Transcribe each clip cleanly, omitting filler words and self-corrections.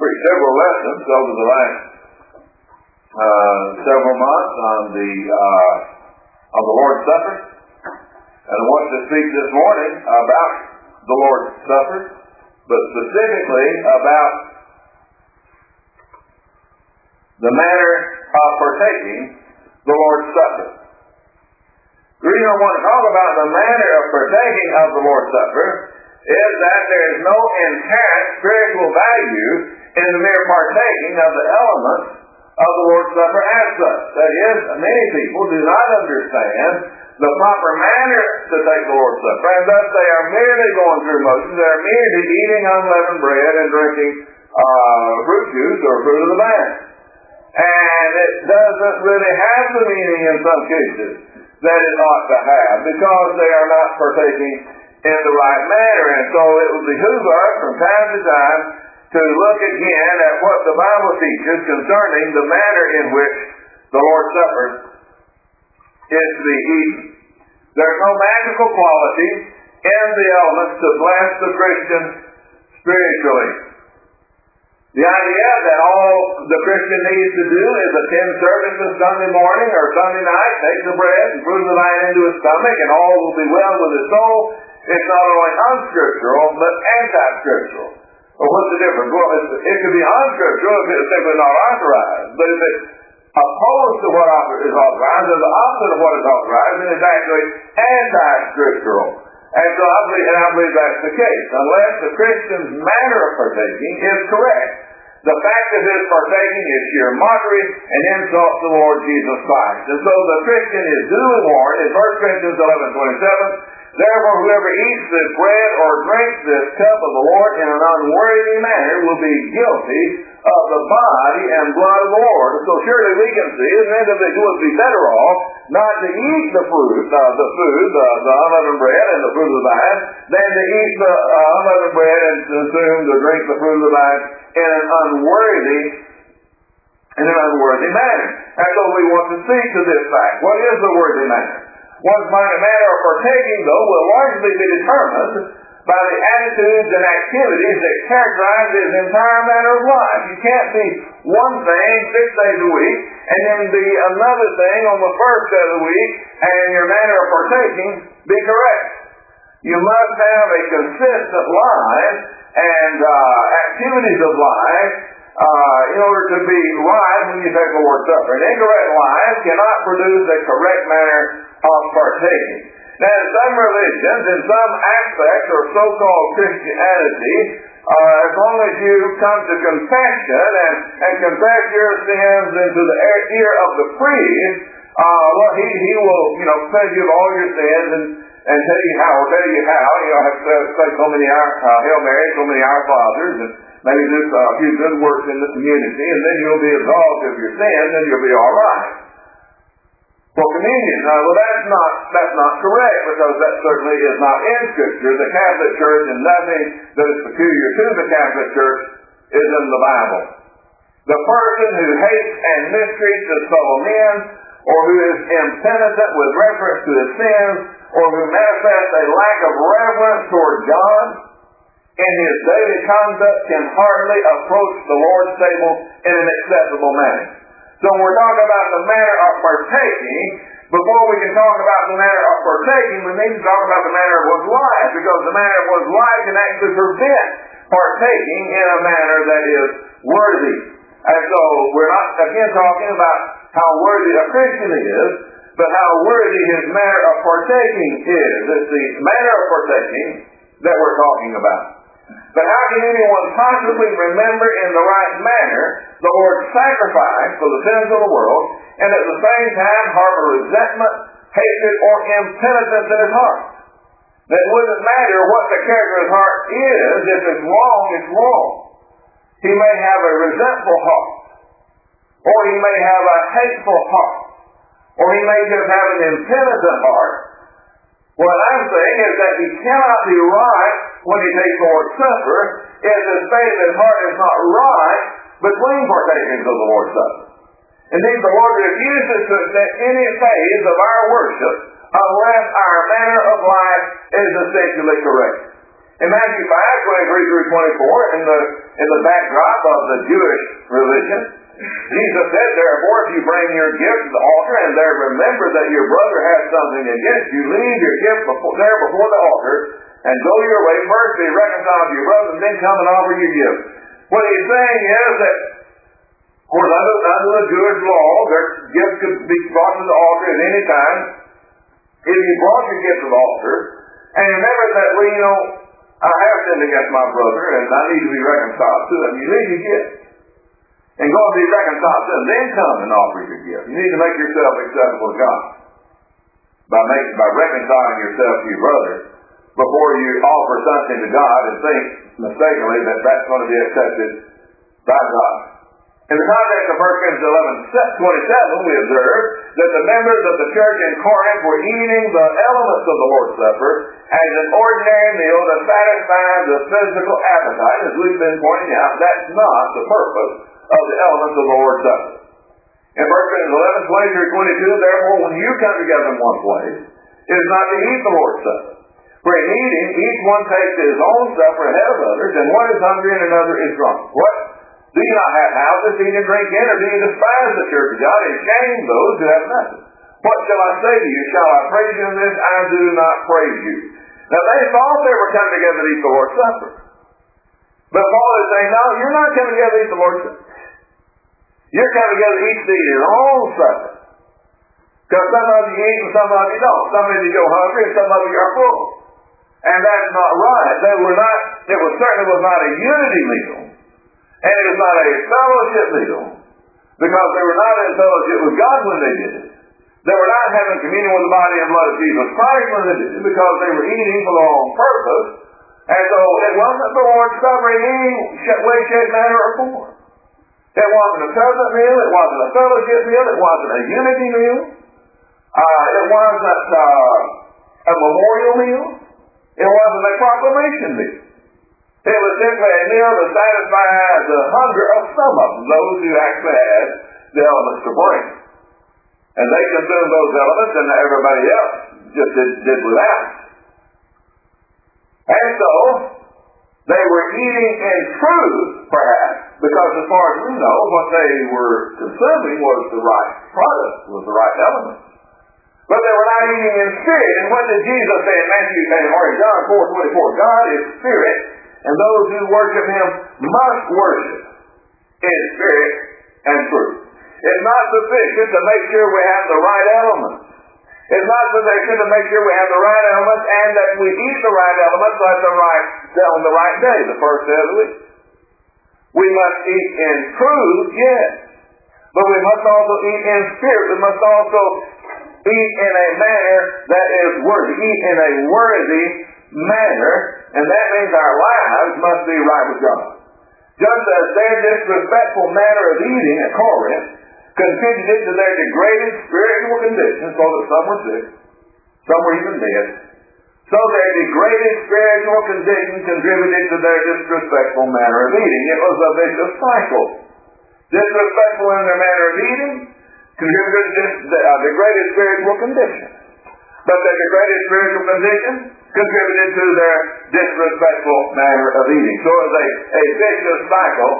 several lessons over the last several months on the Lord's Supper. And I want to speak this morning about the Lord's Supper, but specifically about the manner of partaking the Lord's Supper. The reason I want to talk about the manner of partaking of the Lord's Supper is that there is no inherent spiritual value in the mere partaking of the elements of the Lord's Supper as such. That is, many people do not understand the proper manner to take the Lord's Supper, and thus they are merely going through motions. They are merely eating unleavened bread and drinking fruit juice or fruit of the vine. And it doesn't really have the meaning in some cases that it ought to have, because they are not partaking in the right manner. And so it would behoove us from time to time to look again at what the Bible teaches concerning the manner in which the Lord's Supper is to be eaten. There's no magical quality in the elements to bless the Christian spiritually. The idea that all the Christian needs to do is attend services Sunday morning or Sunday night, take the bread and fruit of the vine into his stomach, and all will be well with his soul, is not only unscriptural, but anti-scriptural. Well, what's the difference? Well, it could be unscriptural if it's simply not authorized. But if it's opposed to what is authorized, or the opposite of what is authorized, then it's actually anti-scriptural. And so I believe that's the case, unless the Christian's manner of partaking is correct. The fact of his partaking is sheer mockery and insult to the Lord Jesus Christ. And so the Christian is duly warned in 1 Corinthians 11:27, therefore whoever eats this bread or drinks this cup of the Lord in an unworthy manner will be guilty of the body and blood of the Lord. So surely we can see an individual would be better off not to eat the unleavened bread and the fruit of the vine, than to eat the unleavened bread and consume to drink the fruit of the vine in an unworthy manner. And so we want to see to this fact. What is the worthy manner? One's manner of partaking, though, will largely be determined by the attitudes and activities that characterize his entire manner of life. You can't be one thing 6 days a week and then be another thing on the first day of the week and your manner of partaking be correct. You must have a consistent life and activities of life in order to be right when you take the Lord's Supper. An incorrect life cannot produce a correct manner of partaking. Now, in some religions, in some aspects of so-called Christianity, as long as you come to confession and confess your sins into the ear of the priest, he will, forgive all your sins and tell you how. You'll have to say so many Hail Marys, so many Our Fathers, and maybe do a few good works in the community, and then you'll be absolved of your sins, and you'll be all right. For communion, that's not correct, because that certainly is not in Scripture. The Catholic Church, and nothing that is peculiar to the Catholic Church, is in the Bible. The person who hates and mistreats his fellow men, or who is impenitent with reference to his sins, or who manifests a lack of reverence toward God in his daily conduct, can hardly approach the Lord's table in an acceptable manner. So when we're talking about the manner of partaking, before we can talk about the manner of partaking, we need to talk about the manner of one's life, because the manner of one's life can actually prevent partaking in a manner that is worthy. And so we're not, again, talking about how worthy a Christian is, but how worthy his manner of partaking is. It's the manner of partaking that we're talking about. But how can anyone possibly remember in the right manner the Lord's sacrifice for the sins of the world, and at the same time harbor resentment, hatred, or impenitence in his heart? It wouldn't matter what the character of his heart is. If it's wrong, it's wrong. He may have a resentful heart, or he may have a hateful heart, or he may just have an impenitent heart. What I'm saying is that he cannot be right when he takes the Lord's Supper if his faith and heart is not right between partakings of the Lord's Supper. Indeed, the Lord refuses to accept any phase of our worship unless our manner of life is essentially correct. In Matthew 5:23 through 24, in the backdrop of the Jewish religion, Jesus said, therefore, if you bring your gift to the altar and there remember that your brother has something against you, leave your gift there before the altar and go your way. First be reconciled to your brother and then come and offer your gift. What he's saying is that, of course, under the Jewish law, their gifts could be brought to the altar at any time. If you brought your gift to the altar, and remember that, I have sinned against my brother and I need to be reconciled to him, you leave your gift and go and be reconciled to him, then come and offer your gift. You need to make yourself acceptable to God by reconciling yourself to your brother before you offer something to God and think mistakenly that that's going to be accepted by God. In the context of 1 Corinthians 11:27, we observe that the members of the church in Corinth were eating the elements of the Lord's Supper as an ordinary meal to satisfy the physical appetite. As we've been pointing out, that's not the purpose of the elements of the Lord's Supper. In 1 Corinthians 11:20 through 22, therefore, when you come together in one place, it is not to eat the Lord's Supper. For in eating, each one takes his own supper ahead of others, and one is hungry and another is drunk. What? Do you not have houses to eat and drink in, or do you despise the church of God and shame those who have nothing? What shall I say to you? Shall I praise you in this? I do not praise you. Now they thought they were coming together to eat the Lord's Supper. But Paul is saying, no, you're not coming together to eat the Lord's Supper. You're coming together each to eat your own supper. Because some of you eat and some of you don't. Some of you go hungry and some of you are full. And that's not right. It certainly was not a unity meal. And it was not a fellowship meal, because they were not in fellowship with God when they did it. They were not having communion with the body and blood of Jesus Christ when they did it, because they were eating for the wrong purpose. And so it wasn't the Lord's Supper in any way, shape, manner, or form. It wasn't a covenant meal. It wasn't a fellowship meal. It wasn't a unity meal. It wasn't a memorial meal. It wasn't a proclamation meal. It was simply a meal to satisfy the hunger of some of them, those who actually had the elements to bring. And they consumed those elements, and everybody else just did without. And so, they were eating in truth, perhaps, because as far as we know, what they were consuming was the right product, was the right element. But they were not eating in spirit. And what did Jesus say in John 4:24? God is spirit, and those who worship him must worship in spirit and truth. It's not sufficient to make sure we have the right elements. It's not sufficient to make sure we have the right elements and that we eat the right elements on the right day, the first day of the week. We must eat in truth, yes. But we must also eat in spirit. We must also eat in a manner that is worthy. Eat in a worthy manner, and that means our lives must be right with God. Just as their disrespectful manner of eating at Corinth contributed to their degraded spiritual condition, so that some were sick, some were even dead, so their degraded spiritual condition contributed to their disrespectful manner of eating. It was a vicious cycle. Disrespectful in their manner of eating contributed to degraded spiritual condition. But their degraded spiritual condition contributed to their disrespectful manner of eating. So it was a vicious cycle,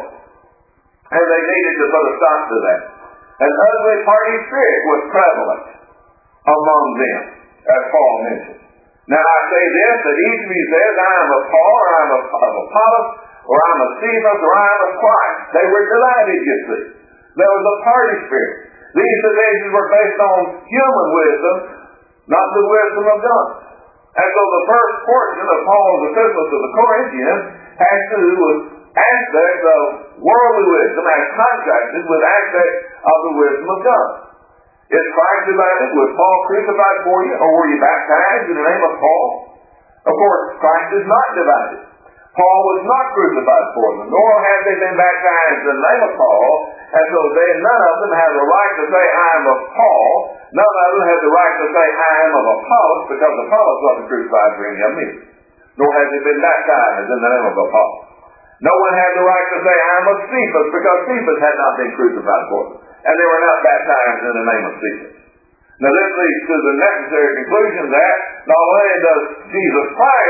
and they needed to put a stop to that. An ugly party spirit was prevalent among them, as Paul mentioned. Now I say this, that each of you says, I am of Paul, or I am of Apollos, or I am of Cephas, or I am of Christ. They were divided, you see. There was a party spirit. These divisions were based on human wisdom, not the wisdom of God. And so the first portion of Paul's epistle to the Corinthians has to do with aspects of worldly wisdom as contrasted with aspects of the wisdom of God. Is Christ divided? Was Paul crucified for you? Or were you baptized in the name of Paul? Of course, Christ is not divided. Paul was not crucified for them, nor had they been baptized in the name of Paul, and so none of them have the right to say, I am of Paul. None of them have the right to say, I am of Apollos, because Apollos wasn't crucified for any of them either. Nor has he been baptized in the name of Apollos. No one had the right to say, I am of Cephas, because Cephas had not been crucified for them, and they were not baptized in the name of Cephas. Now this leads to the necessary conclusion that not only does Jesus Christ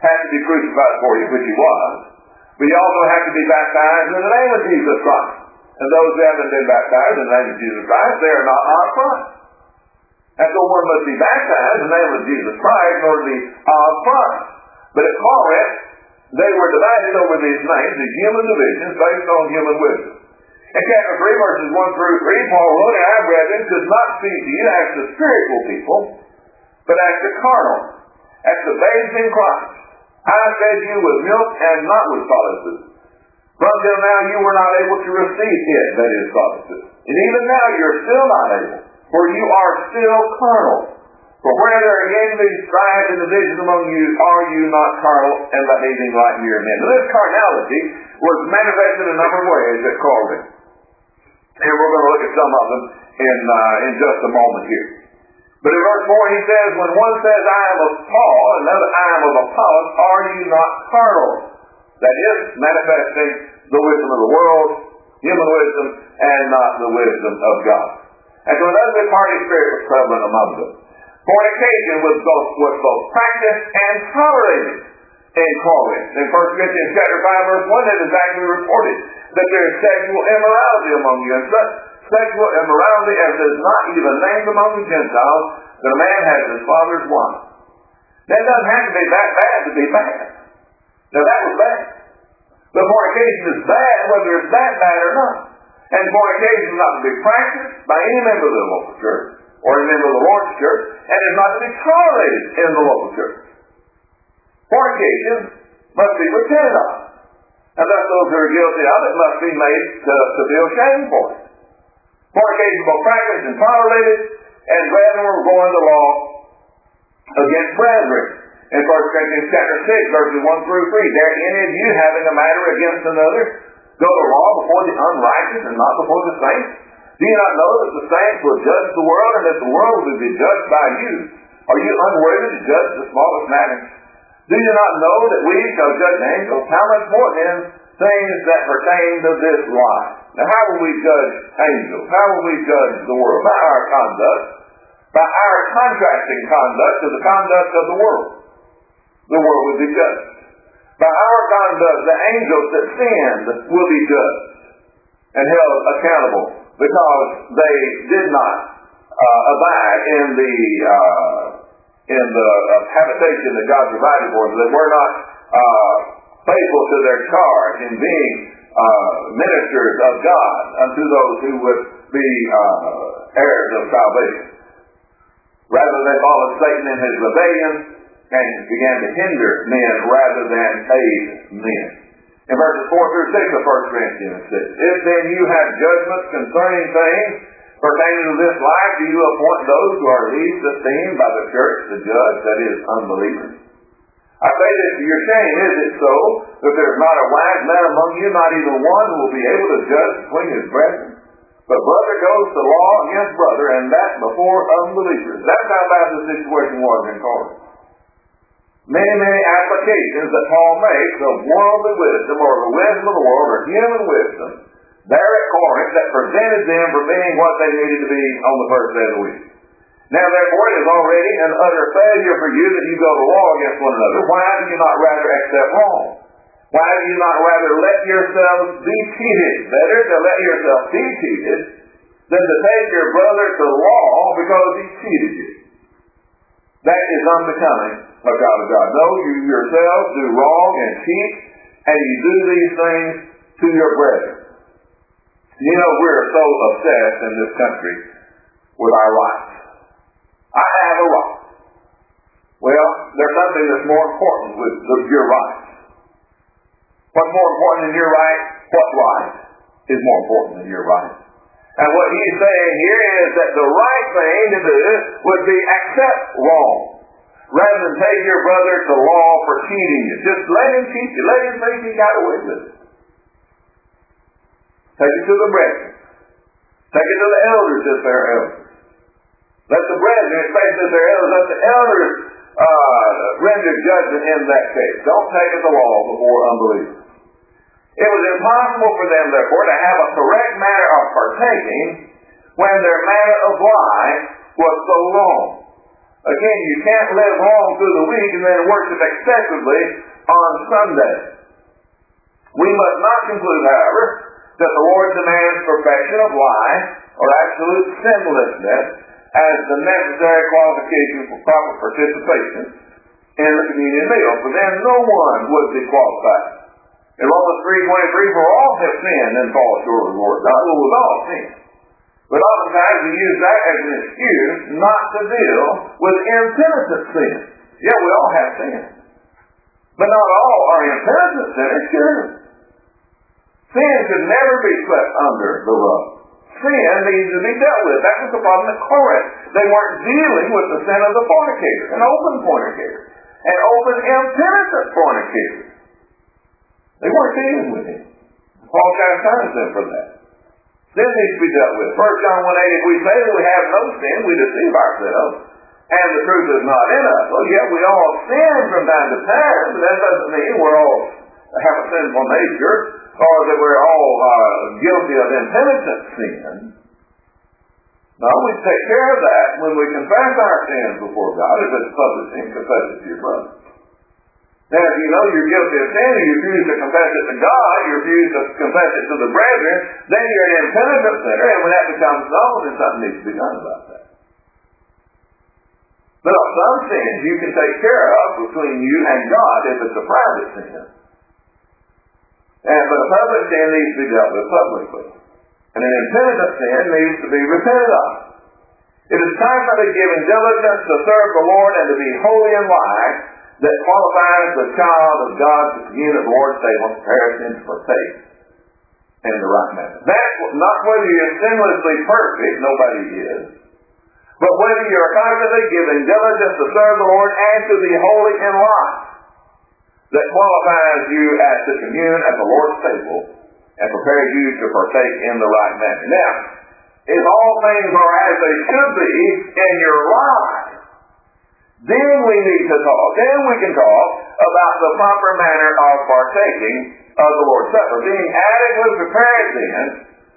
had to be crucified for you, which he was. But you also have to be baptized in the name of Jesus Christ. And those who haven't been baptized in the name of Jesus Christ, they are not of Christ. And so one must be baptized in the name of Jesus Christ in order to be of Christ. But at Corinth, they were divided over these names, these human divisions, based on human wisdom. In chapter 3, verses 1 through 3, Paul wrote, "And I, brethren, could not speak to you as to spiritual people, but as to carnal, as to babes in Christ. I fed you with milk and not with solid food. For until now you were not able to receive it, that is, solid food. And even now you're still not able, for you are still carnal. For where there are envy, strife, and division among you, are you not carnal and behaving like mere men?" Now, this carnality was manifested in a number of ways at Corinth. And we're going to look at some of them in just a moment here. But in verse 4 he says, "When one says, I am of Paul, and another, I am of Apollos, are you not carnal?" That is, manifesting the wisdom of the world, human wisdom, and not the wisdom of God. And so another party spirit was prevalent among them. Fornication was both practiced and tolerated in Corinth. In 1 Corinthians chapter 5, verse 1, it is actually reported that there is sexual immorality among you, and such sexual immorality as is not even named among the Gentiles, that a man has his father's wife. That doesn't have to be that bad to be bad. Now that was bad. But fornication is bad whether it's that bad or not. And fornication is not to be practiced by any member of the local church, or any member of the Lord's church, and is not to be tolerated in the local church. Fornication must be repented of. And thus those who are guilty of it must be made to feel shame for it. Fornication is both practiced and tolerated, and brethren were going to law against brethren. In 1 Corinthians chapter 6, verses 1 through 3, "Dare any of you having a matter against another go to law before the unrighteous and not before the saints? Do you not know that the saints will judge the world, and that the world will be judged by you? Are you unworthy to judge the smallest matter? Do you not know that we shall judge angels? How much more then things that pertain to this life?" Now how will we judge angels? How will we judge the world? By our conduct, by our contrasting conduct to the conduct of the world. The world will be judged. By our conduct, the angels that sinned will be judged and held accountable because they did not abide in the habitation that God provided for them. They were not faithful to their charge in being ministers of God unto those who would be heirs of salvation. Rather, they followed Satan in his rebellion and began to hinder men rather than aid men. In verses 4 through 6 of 1 Corinthians 6, "If then you have judgments concerning things pertaining to this life, do you appoint those who are least esteemed by the church to judge, that is, unbelievers? I say this to your shame. Is it so that there is not a wise man among you, not even one, who will be able to judge between his brethren? But brother goes to law against brother, and that before unbelievers." That's how bad the situation was in Corinth. Many applications that Paul makes of worldly wisdom, or the wisdom of the world, or human wisdom, there at Corinth, that prevented them from being what they needed to be on the first day of the week. Now therefore it is already an utter failure for you that you go to law against one another. Why do you not rather accept wrong? Why do you not rather let yourselves be cheated? Better to let yourself be cheated than to take your brother to law because he cheated you. That is unbecoming of God of God. No, you yourselves do wrong and cheat, and you do these things to your brethren. You know, we're so obsessed in this country with our rights. I have a right. Well, there's something that's more important with your rights. What's more important than your right? What right is more important than your right? And what he's saying here is that the right thing to do would be accept wrong, rather than take your brother to law for cheating you. Just let him cheat you. Let him think he got away with it. Take it to the brethren. Take it to the elders if they're elders. Let the brethren, especially if they're elders, let the elders render judgment in that case. Don't take it to law before unbelievers. It was impossible for them, therefore, to have a correct manner of partaking when their manner of life was so wrong. Again, you can't live wrong through the week and then worship excessively on Sunday. We must not conclude, however, that the Lord demands perfection of life or absolute sinlessness as the necessary qualification for proper participation in the communion meal, for then no one would be qualified. In Romans 3:23, for all have sinned and fall short of the Lord God, who was all sin. But oftentimes we use that as an excuse not to deal with impenitent sin. Yeah, we all have sin. But not all are impenitent sinners, sure. Sin should never be swept under the rug. Sin needs to be dealt with. That was the problem at Corinth. They weren't dealing with the sin of the fornicator, an open fornicator, an open impenitent fornicator. They weren't dealing with him. Paul chastised them for that. Sin needs to be dealt with. 1 John 1:8, if we say that we have no sin, we deceive ourselves, and the truth is not in us. Well, yeah, we all sin from time to time, but that doesn't mean we're all have a sinful nature, or that we're all guilty of impenitent sin. No, we take care of that when we confess our sins before God. If it's public sin, confess it to your brother. Now, if you know you're guilty of sin and you refuse to confess it to God, you refuse to confess it to the brethren, then you're an impenitent sinner, and when that becomes known, then something needs to be done about that. But some sins you can take care of between you and God if it's a private sin. But a public sin needs to be dealt with publicly. And an impenitent sin needs to be repented of. It is constantly giving diligence to serve the Lord and to be holy in life that qualifies the child of God to commune at the Lord's table, prepare him to partake in the right manner. That's not whether you're sinlessly perfect, nobody is, but whether you're constantly giving diligence to serve the Lord and to be holy in life that qualifies you as to commune at the Lord's table and prepares you to partake in the right manner. Now, if all things are as they should be in your life, then we need to talk, then we can talk about the proper manner of partaking of the Lord's Supper. Being adequately prepared then,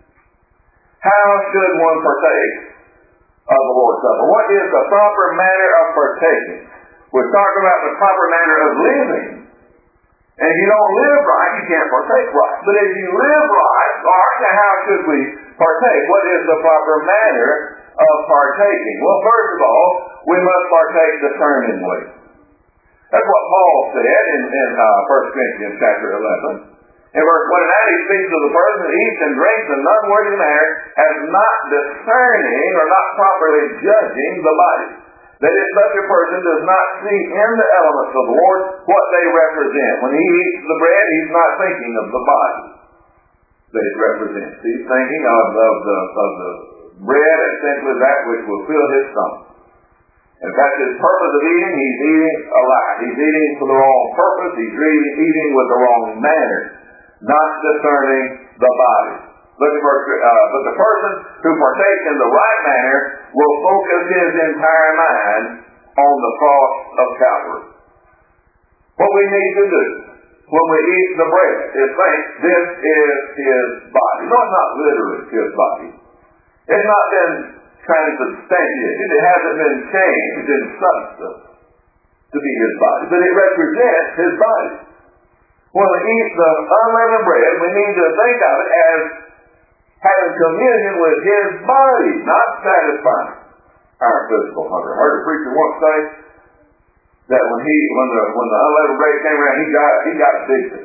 how should one partake of the Lord's Supper? What is the proper manner of partaking? We're talking about the proper manner of living. And if you don't live right, you can't partake right. But if you live right, all right, now how should we partake? What is the proper manner of partaking? Well, first of all, we must partake discerningly. That's what Paul said in 1 Corinthians chapter 11. In verse 29, he speaks of the person that eats and drinks in an unworthy manner as not discerning or not properly judging the body. That if such a person does not see in the elements of the Lord what they represent. When he eats the bread, he's not thinking of the body that it represents. He's thinking of the bread as simply that which will fill his stomach. In fact, his purpose of eating, he's eating a lie. He's eating for the wrong purpose. He's eating with the wrong manner, not discerning the body. But the person who partakes in the right manner will focus his entire mind on the cross of Calvary. What we need to do when we eat the bread is think, this is his body. No, it's not literally his body. It's not been transubstantiated. It hasn't been changed in substance to be his body. But it represents his body. When we eat the unleavened bread, we need to think of it as having communion with his body, not satisfying our physical hunger. I heard a preacher once say that when the unleavened bread came around, he got addicted.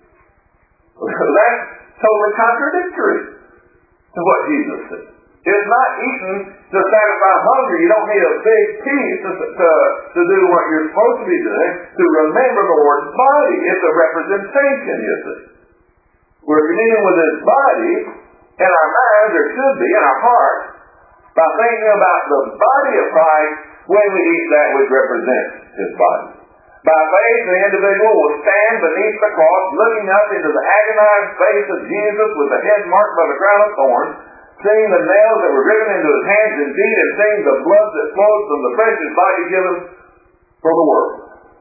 That's totally contradictory to what Jesus said. It's not eaten to satisfy hunger. You don't need a big piece to do what you're supposed to be doing, to remember the Lord's body. It's a representation, you see. We're communing with his body in our minds, or should be in our hearts, by thinking about the body of Christ when we eat that which represents his body. By faith, the individual will stand beneath the cross, looking up into the agonized face of Jesus with the head marked by the crown of thorns, seeing the nails that were driven into his hands and feet, and seeing the blood that flowed from the precious body given for the world.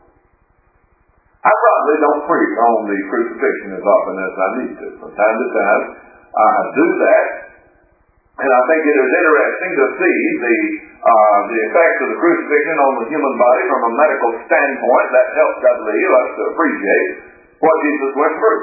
I probably don't preach on the crucifixion as often as I need to. From time to time, I do that, And I think it is interesting to see the effects of the crucifixion on the human body from a medical standpoint. That helps, I believe, us to appreciate what Jesus went through.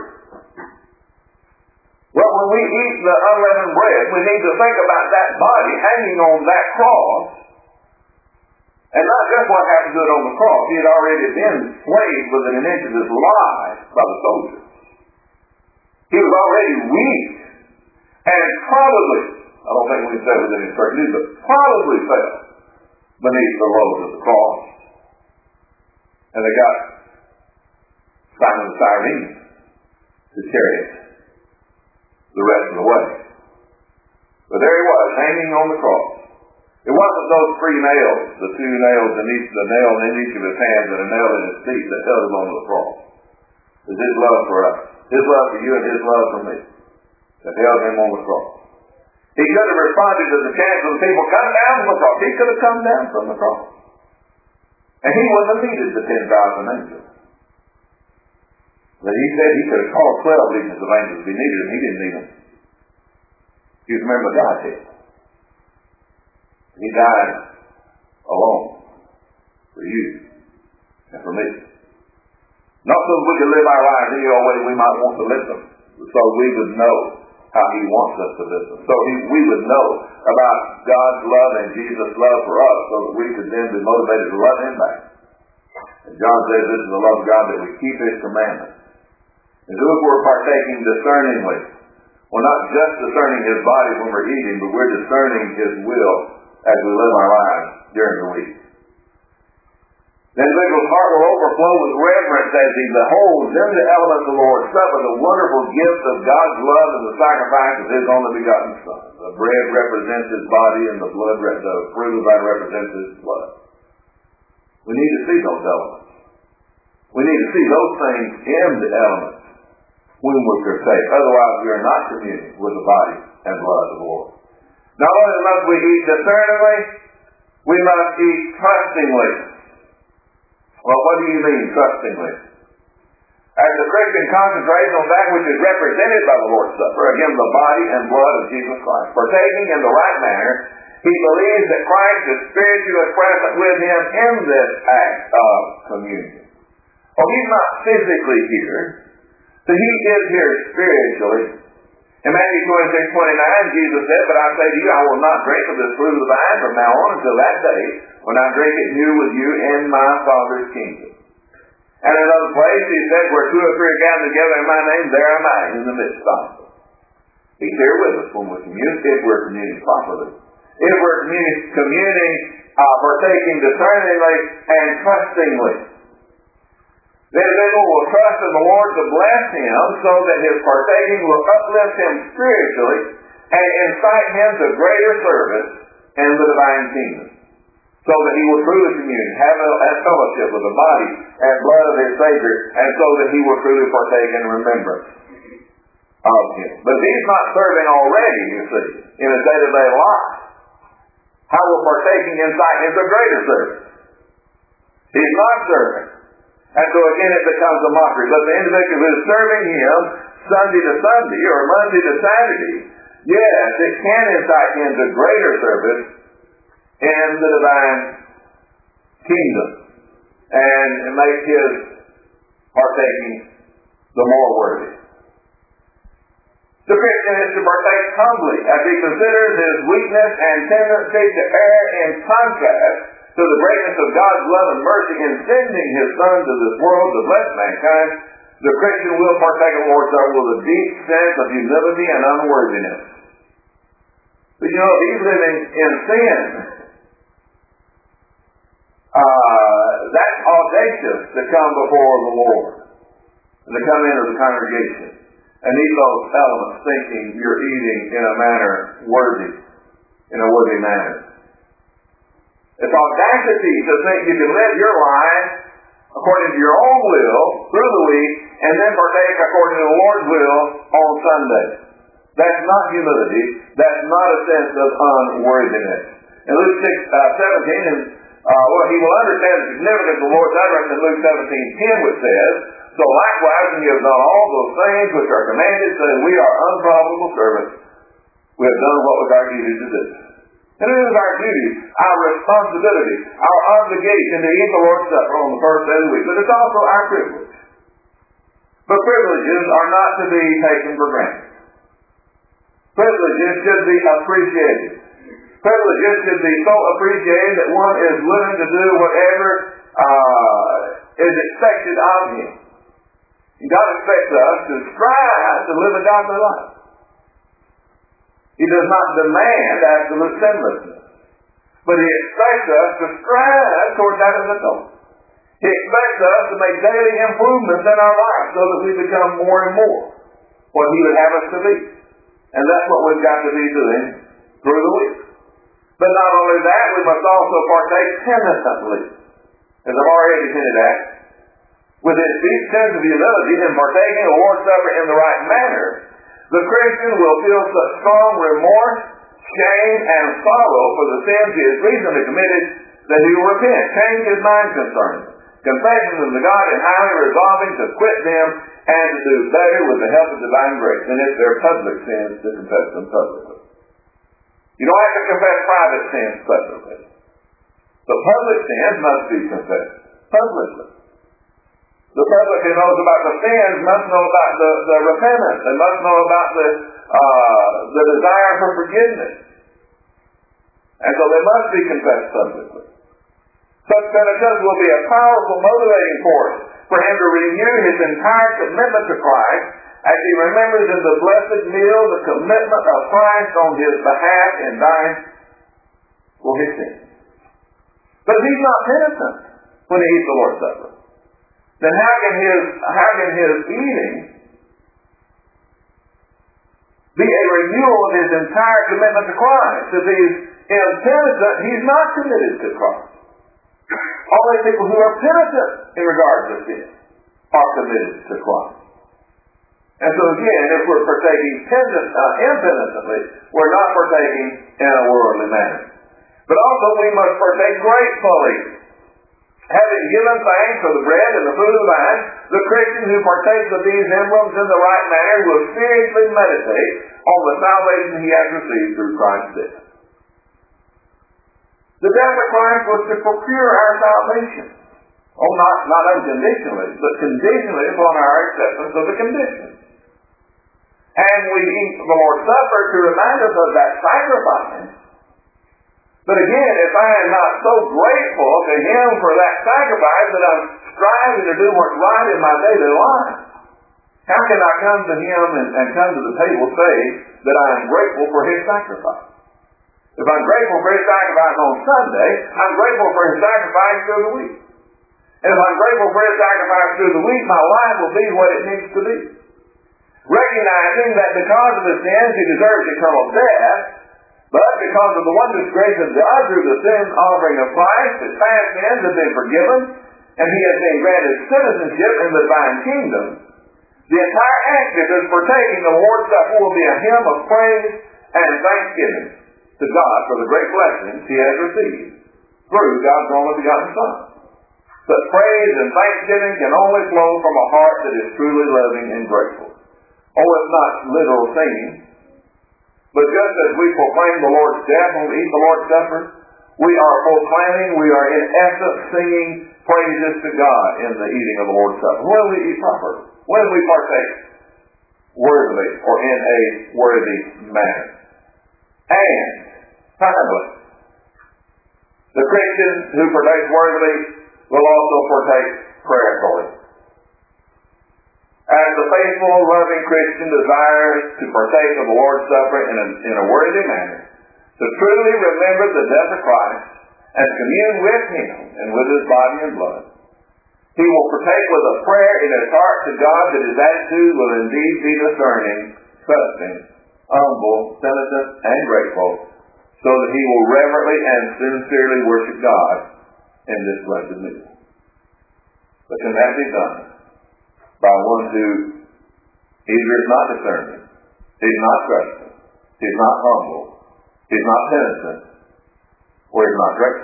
Well, when we eat the unleavened bread, we need to think about that body hanging on that cross, and not just what happened to it on the cross. He had already been slaved within an inch of his life by the soldiers. He was already weak, and probably, I don't think we can say within his certainty, but probably fell beneath the load of the cross. And they got Simon the Cyrene to carry it the rest of the way. But there he was, hanging on the cross. It wasn't those three nails, the two nails in each, the nail in each of his hands and a nail in his feet that held him onto the cross. It was his love for us, his love for you and his love for me, that held him on the cross. He could have responded to the chant of the people, come down from the cross. He could have come down from the cross. And he wouldn't have needed the 10,000 angels. But he said he could have called 12 legions of angels if he needed them. He didn't need them. He was a member of Godhead. He died alone for you and for me. Not so that we could live our lives any old way we might want to live them, so we would know how he wants us to live them. So we would know about God's love and Jesus' love for us, so that we could then be motivated to love him back. And John says this is the love of God, that we keep his commandments. And so if we're partaking discerningly, we're not just discerning his body when we're eating, but we're discerning his will as we live our lives during the week. The individual's heart will overflow with reverence as he beholds in the elements of the Lord's Supper the wonderful gift of God's love and the sacrifice of his only begotten Son. The bread represents his body, and the blood, the fruit of that represents his blood. We need to see those elements. We need to see those things in the elements when we partake. Otherwise, we are not communing with the body and blood of the Lord. Not only must we eat discerningly, we must eat trustingly. Well, what do you mean, trustingly? As the Christian concentrates on that which is represented by the Lord's Supper, again, the body and blood of Jesus Christ, partaking in the right manner, he believes that Christ is spiritually present with him in this act of communion. Oh, he's not physically here, but he is here spiritually. In Matthew 26:29, Jesus said, but I say to you, I will not drink of this fruit of the vine from now on until that day when I drink it new with you in my Father's kingdom. And in another place, he said, where two or three are gathered together in my name, there am I in the midst of them. He's here with us when we're communing, if we're communing properly. If we're communing, partaking discerningly and trustingly. The individual will trust in the Lord to bless him so that his partaking will uplift him spiritually and incite him to greater service in the divine kingdom. So that he will truly commune, have fellowship with the body and blood of his Savior, and so that he will truly partake in remembrance of him. But if he's not serving already, you see, in his day-to-day life, how will partaking incite him to greater service? He's not serving. And so again it becomes a mockery. But the individual who is serving him Sunday to Sunday or Monday to Saturday, yes, it can incite him to greater service in the divine kingdom and make his partaking the more worthy. The Christian is to partake humbly as he considers his weakness and tendency to err in contrast to the greatness of God's love and mercy in sending his Son to this world to bless mankind. The Christian will partake of the Lord's Supper with a deep sense of humility and unworthiness. But you know, if he's living in sin, that's audacious to come before the Lord and to come into the congregation and eat those elements thinking you're eating in a manner worthy, in a worthy manner. It's audacity to think you can live your life according to your own will through the week and then partake according to the Lord's will on Sunday. That's not humility. That's not a sense of unworthiness. In Luke 17, he will understand the significance of the Lord's utterance in Luke 17:10, which says, so likewise when you have done all those things which are commanded, so that we are unprofitable servants, We have done what was our duty to do. And it is our duty, our responsibility, our obligation to eat the Lord's Supper on the first day of the week. But it's also our privilege. But privileges are not to be taken for granted. Privileges should be appreciated. Privileges should be so appreciated that one is willing to do whatever is expected of him. God expects us to strive to live a godly life. He does not demand absolute sinlessness, but He expects us to strive toward that as a goal. He expects us to make daily improvements in our life so that we become more and more what He would have us to be. And that's what we've got to be doing through the week. But not only that, we must also partake penitently, as I've already hinted at. With his deep sense of humility in partaking of the Lord's Supper in the right manner, the Christian will feel such strong remorse, shame, and sorrow for the sins he has recently committed that he will repent, change his mind concerning them, confessing them to God, and highly resolving to quit them and to do better with the help of divine grace. And if they're public sins, to confess them publicly. You don't have to confess private sins publicly. But public sins must be confessed publicly. The public who knows about the sins must know about the repentance and must know about the desire for forgiveness. And so they must be confessed publicly. Such penitence will be a powerful motivating force for him to renew his entire commitment to Christ as he remembers in the blessed meal the commitment of Christ on his behalf in dying for his sins. But if he's not penitent when he eats the Lord's Supper, then how can his eating be a renewal of his entire commitment to Christ? If he's impenitent, he's not committed to Christ. Only people who are penitent in regards to sin are committed to Christ. And so again, if we're partaking impenitently, we're not partaking in a worldly manner. But also we must partake gratefully. Having given thanks for the bread and the food of the vine, the Christian who partakes of these emblems in the right manner will seriously meditate on the salvation he has received through Christ's death. The death of Christ was to procure our salvation. Oh, not unconditionally, but conditionally upon our acceptance of the conditions. And we eat the Lord's Supper to remind us of that sacrifice. But again, if I am not so grateful to Him for that sacrifice that I'm striving to do what's right in my daily life, how can I come to Him and come to the table say that I am grateful for His sacrifice? If I'm grateful for His sacrifice on Sunday, I'm grateful for His sacrifice through the week. And if I'm grateful for His sacrifice through the week, my life will be what it needs to be. Recognizing that because of His sins He deserves eternal death, but because of the wondrous grace of God through the sin offering of Christ, His past sins have been forgiven, and He has been granted citizenship in the divine kingdom, the entire act of His partaking the Lord's Supper will be a hymn of praise and thanksgiving to God for the great blessings He has received through God's only begotten Son. But praise and thanksgiving can only flow from a heart that is truly loving and grateful. Oh, it's not literal singing. But just as we proclaim the Lord's death when we eat the Lord's Supper, we are proclaiming, we are in essence singing praises to God in the eating of the Lord's Supper. When we eat properly, when we partake worthily or in a worthy manner. And, finally, the Christian who partakes worthily will also partake prayerfully. As the faithful, loving Christian desires to partake of the Lord's Supper in a worthy manner, to truly remember the death of Christ and commune with Him and with His body and blood, he will partake with a prayer in his heart to God that his attitude will indeed be discerning, trusting, humble, penitent, and grateful, so that he will reverently and sincerely worship God in this blessed meal. But can that be done by one who either is not discerning, is not trusting, is not humble, is not penitent, or is not grateful?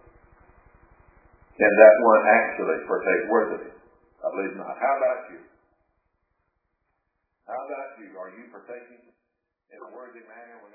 Can that one actually partake worthily? I believe not. How about you? How about you? Are you partaking in a worthy manner?